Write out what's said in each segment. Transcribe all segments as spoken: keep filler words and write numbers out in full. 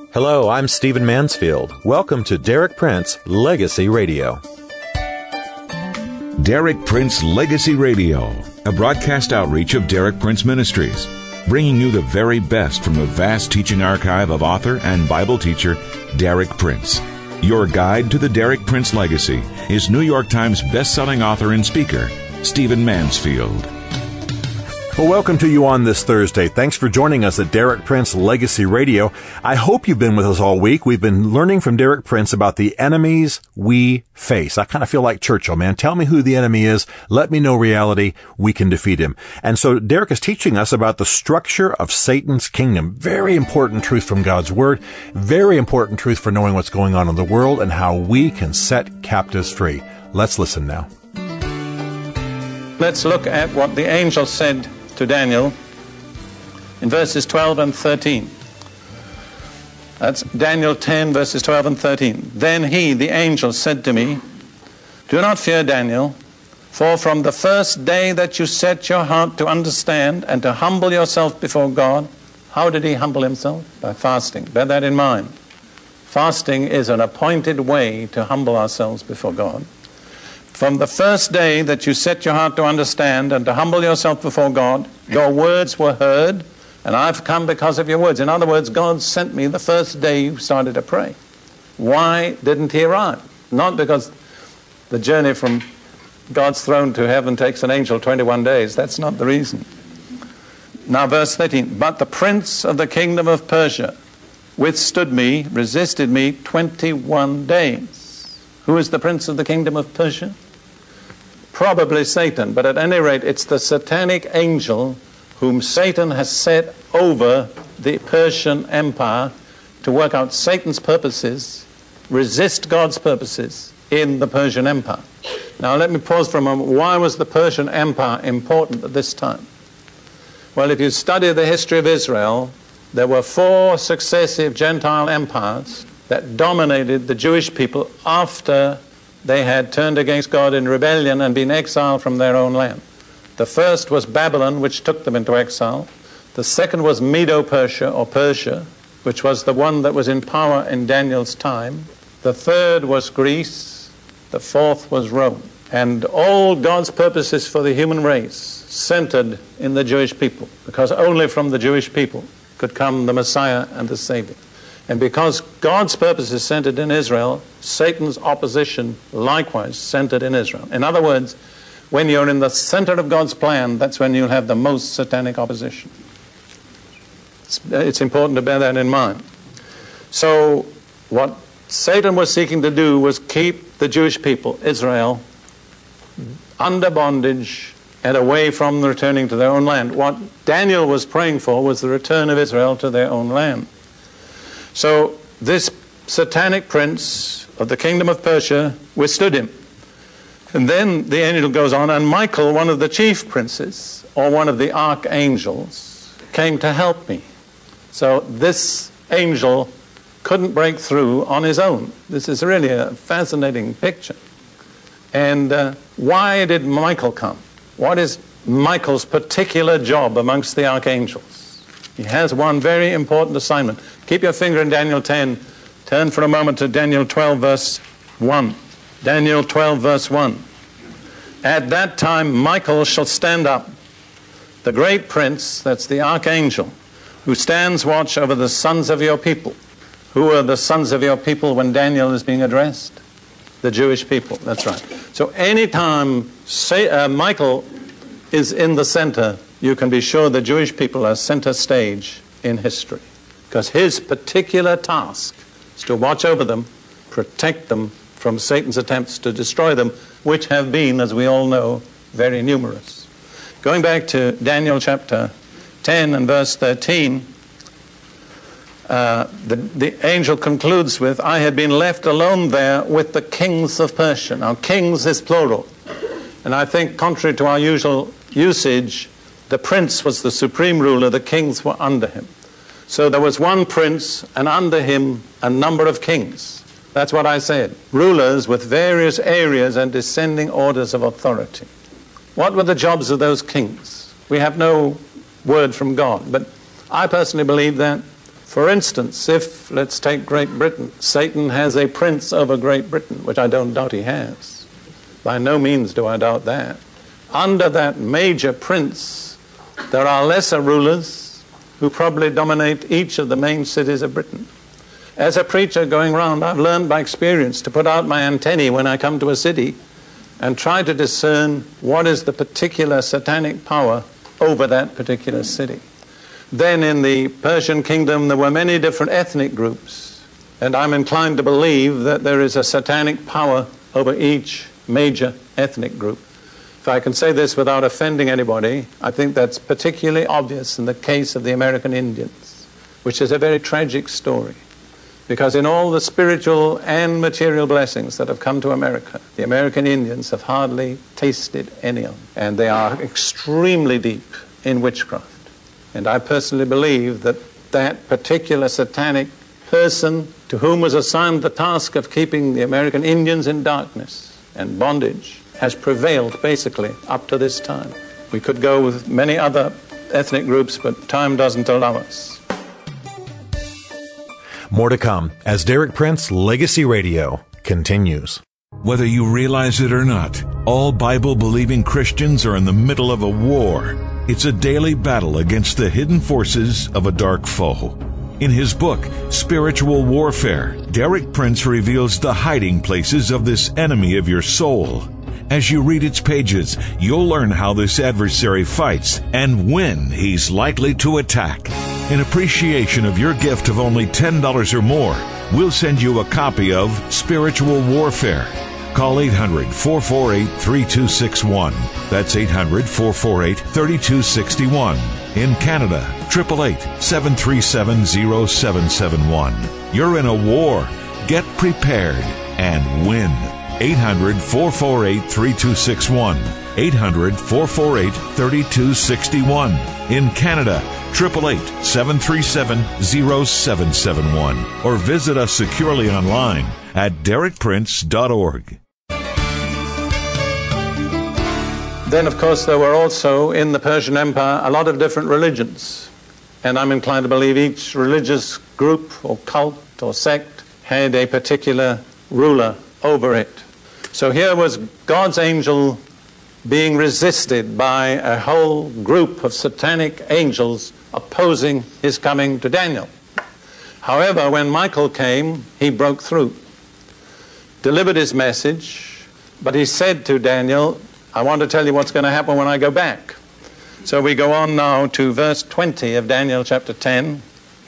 Hello, I'm Stephen Mansfield. Welcome to Derek Prince Legacy Radio. Derek Prince Legacy Radio, a broadcast outreach of Derek Prince Ministries, bringing you the very best from the vast teaching archive of author and Bible teacher Derek Prince. Your guide to the Derek Prince legacy is New York Times best-selling author and speaker, Stephen Mansfield. Well, welcome to you on this Thursday. Thanks for joining us at Derek Prince Legacy Radio. I hope you've been with us all week. We've been learning from Derek Prince about the enemies we face. I kind of feel like Churchill, man. Tell me who the enemy is. Let me know reality. We can defeat him. And so Derek is teaching us about the structure of Satan's kingdom. Very important truth from God's Word. Very important truth for knowing what's going on in the world and how we can set captives free. Let's listen now. Let's look at what the angel said to Daniel in verses twelve and thirteen. That's Daniel ten, verses twelve and thirteen. Then he, the angel, said to me, "Do not fear, Daniel, for from the first day that you set your heart to understand and to humble yourself before God." How did he humble himself? By fasting. Bear that in mind. Fasting is an appointed way to humble ourselves before God. From the first day that you set your heart to understand and to humble yourself before God, your words were heard, and I've come because of your words. In other words, God sent me the first day you started to pray. Why didn't he arrive? Not because the journey from God's throne to heaven takes an angel twenty-one days. That's not the reason. Now, verse thirteen. But the prince of the kingdom of Persia withstood me, resisted me twenty-one days. Who is the prince of the kingdom of Persia? Probably Satan, but at any rate, it's the satanic angel whom Satan has set over the Persian Empire to work out Satan's purposes, resist God's purposes in the Persian Empire. Now let me pause for a moment. Why was the Persian Empire important at this time? Well, if you study the history of Israel, there were four successive Gentile empires that dominated the Jewish people after they had turned against God in rebellion and been exiled from their own land. The first was Babylon, which took them into exile. The second was Medo-Persia, or Persia, which was the one that was in power in Daniel's time. The third was Greece. The fourth was Rome. And all God's purposes for the human race centered in the Jewish people, because only from the Jewish people could come the Messiah and the Savior. And because God's purpose is centered in Israel, Satan's opposition likewise centered in Israel. In other words, when you're in the center of God's plan, that's when you'll have the most satanic opposition. It's, it's important to bear that in mind. So what Satan was seeking to do was keep the Jewish people, Israel, under bondage and away from returning to their own land. What Daniel was praying for was the return of Israel to their own land. So this satanic prince of the kingdom of Persia withstood him. And then the angel goes on, and Michael, one of the chief princes, or one of the archangels, came to help me. So this angel couldn't break through on his own. This is really a fascinating picture. And uh, why did Michael come? What is Michael's particular job amongst the archangels? He has one very important assignment. Keep your finger in Daniel ten. Turn for a moment to Daniel twelve, verse one. Daniel twelve, verse one. At that time Michael shall stand up, the great prince, that's the archangel, who stands watch over the sons of your people. Who are the sons of your people when Daniel is being addressed? The Jewish people, that's right. So anytime say, uh, Michael is in the center, you can be sure the Jewish people are center stage in history, because his particular task is to watch over them, protect them from Satan's attempts to destroy them, which have been, as we all know, very numerous. Going back to Daniel chapter ten and verse thirteen, uh, the, the angel concludes with, I had been left alone there with the kings of Persia. Now, kings is plural. And I think, contrary to our usual usage, the prince was the supreme ruler, the kings were under him. So there was one prince, and under him a number of kings. That's what I said. Rulers with various areas and descending orders of authority. What were the jobs of those kings? We have no word from God, but I personally believe that For instance, if, let's take Great Britain, Satan has a prince over Great Britain, which I don't doubt he has. By no means do I doubt that. Under that major prince, there are lesser rulers who probably dominate each of the main cities of Britain. As a preacher going around, I've learned by experience to put out my antennae when I come to a city and try to discern what is the particular satanic power over that particular city. Then in the Persian kingdom, there were many different ethnic groups, and I'm inclined to believe that there is a satanic power over each major ethnic group. If I can say this without offending anybody, I think that's particularly obvious in the case of the American Indians, which is a very tragic story. Because in all the spiritual and material blessings that have come to America, the American Indians have hardly tasted any of them. And they are extremely deep in witchcraft. And I personally believe that that particular satanic person to whom was assigned the task of keeping the American Indians in darkness and bondage has prevailed basically up to this time. We could go with many other ethnic groups, but time doesn't allow us. More to come as Derek Prince Legacy Radio continues. Whether you realize it or not, all Bible-believing Christians are in the middle of a war. It's a daily battle against the hidden forces of a dark foe. In his book, Spiritual Warfare, Derek Prince reveals the hiding places of this enemy of your soul. As you read its pages, you'll learn how this adversary fights and when he's likely to attack. In appreciation of your gift of only ten dollars or more, we'll send you a copy of Spiritual Warfare. Call eight hundred, four four eight, three two six one. That's eight hundred, four four eight, three two six one. In Canada, eight eight eight, seven three seven, zero seven seven one. You're in a war. Get prepared and win. eight hundred, four four eight, three two six one. eight hundred, four four eight, three two six one. In Canada, eight eight eight, seven three seven, zero seven seven one. Or visit us securely online at derek prince dot org. Then, of course, there were also in the Persian Empire a lot of different religions. And I'm inclined to believe each religious group or cult or sect had a particular ruler over it. So here was God's angel being resisted by a whole group of satanic angels opposing his coming to Daniel. However, when Michael came, he broke through, delivered his message, but he said to Daniel, I want to tell you what's going to happen when I go back. So we go on now to verse twenty of Daniel chapter ten.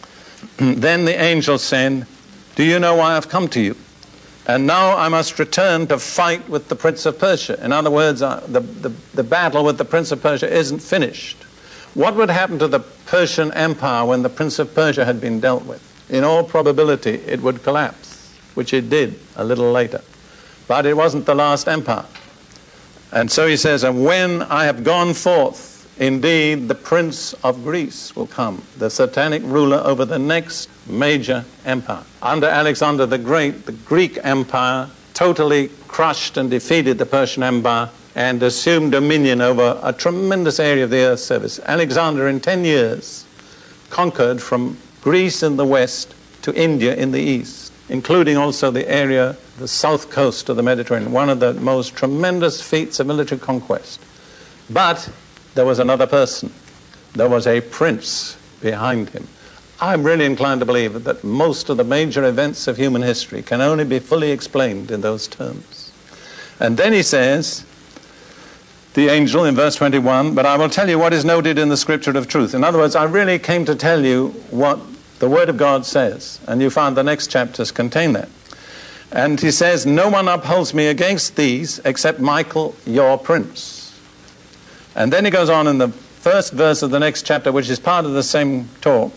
Then the angel said, do you know why I've come to you? And now I must return to fight with the Prince of Persia. In other words, uh, the, the, the battle with the Prince of Persia isn't finished. What would happen to the Persian Empire when the Prince of Persia had been dealt with? In all probability, it would collapse, which it did a little later. But it wasn't the last empire. And so he says, and when I have gone forth, indeed, the Prince of Greece will come, the satanic ruler over the next major empire. Under Alexander the Great, the Greek Empire totally crushed and defeated the Persian Empire and assumed dominion over a tremendous area of the earth's surface. Alexander, in ten years, conquered from Greece in the west to India in the east, including also the area, the south coast of the Mediterranean, one of the most tremendous feats of military conquest. But there was another person. There was a prince behind him. I'm really inclined to believe that most of the major events of human history can only be fully explained in those terms. And then he says, the angel in verse twenty-one, but I will tell you what is noted in the scripture of truth. In other words, I really came to tell you what the Word of God says. And you find the next chapters contain that. And he says, no one upholds me against these except Michael, your prince. And then he goes on in the first verse of the next chapter, which is part of the same talk.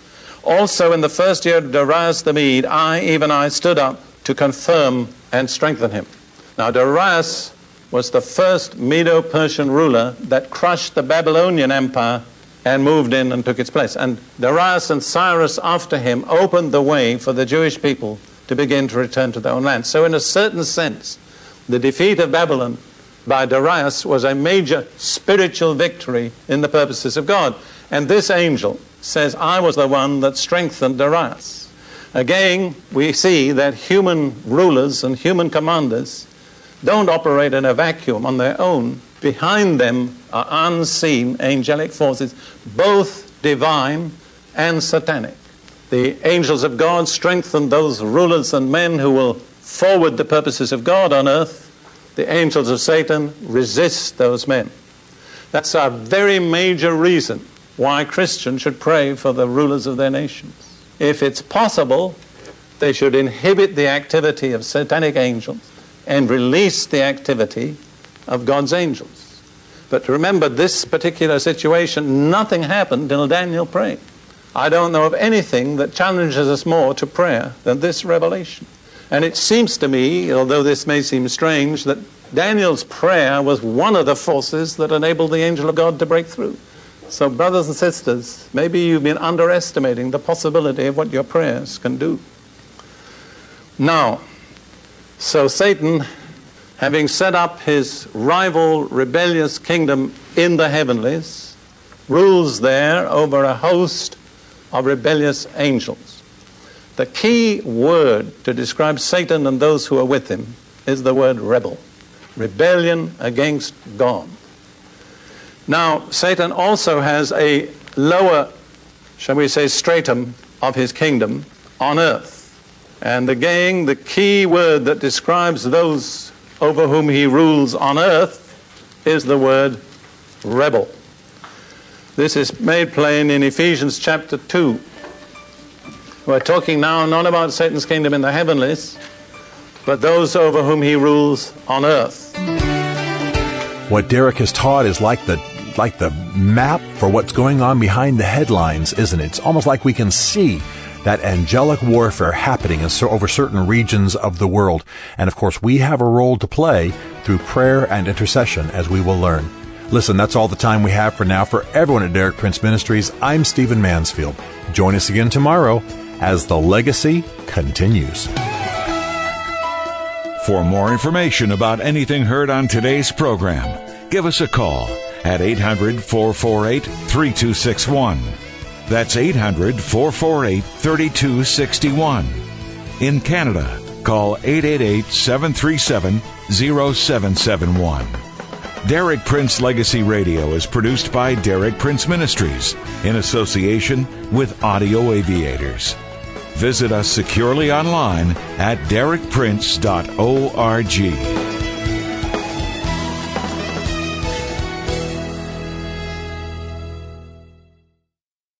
Also in the first year of Darius the Mede, I, even I, stood up to confirm and strengthen him. Now Darius was the first Medo-Persian ruler that crushed the Babylonian Empire and moved in and took its place. And Darius and Cyrus after him opened the way for the Jewish people to begin to return to their own land. So in a certain sense, the defeat of Babylon by Darius was a major spiritual victory in the purposes of God. And this angel says, I was the one that strengthened Darius. Again, we see that human rulers and human commanders don't operate in a vacuum on their own. Behind them are unseen angelic forces, both divine and satanic. The angels of God strengthen those rulers and men who will forward the purposes of God on earth. The angels of Satan resist those men. That's a very major reason why Christians should pray for the rulers of their nations. If it's possible, they should inhibit the activity of satanic angels and release the activity of God's angels. But remember, this particular situation, nothing happened till Daniel prayed. I don't know of anything that challenges us more to prayer than this revelation. And it seems to me, although this may seem strange, that Daniel's prayer was one of the forces that enabled the angel of God to break through. So brothers and sisters, maybe you've been underestimating the possibility of what your prayers can do. Now, so Satan, having set up his rival rebellious kingdom in the heavenlies, rules there over a host of rebellious angels. The key word to describe Satan and those who are with him is the word rebel. Rebellion against God. Now, Satan also has a lower, shall we say, stratum of his kingdom on earth. And again, the key word that describes those over whom he rules on earth is the word rebel. This is made plain in Ephesians chapter two. We're talking now not about Satan's kingdom in the heavenlies, but those over whom he rules on earth. What Derek has taught is like the like the map for what's going on behind the headlines, isn't it? It's almost like we can see that angelic warfare happening in so, over certain regions of the world. And of course, we have a role to play through prayer and intercession, as we will learn. Listen, that's all the time we have for now. For everyone at Derek Prince Ministries, I'm Stephen Mansfield. Join us again tomorrow as the legacy continues. For more information about anything heard on today's program, give us a call at eight hundred, four four eight, three two six one. That's eight hundred, four four eight, three two six one. In Canada, call eight eight eight, seven three seven, zero seven seven one. Derek Prince Legacy Radio is produced by Derek Prince Ministries in association with Audio Aviators. Visit us securely online at derek prince dot org.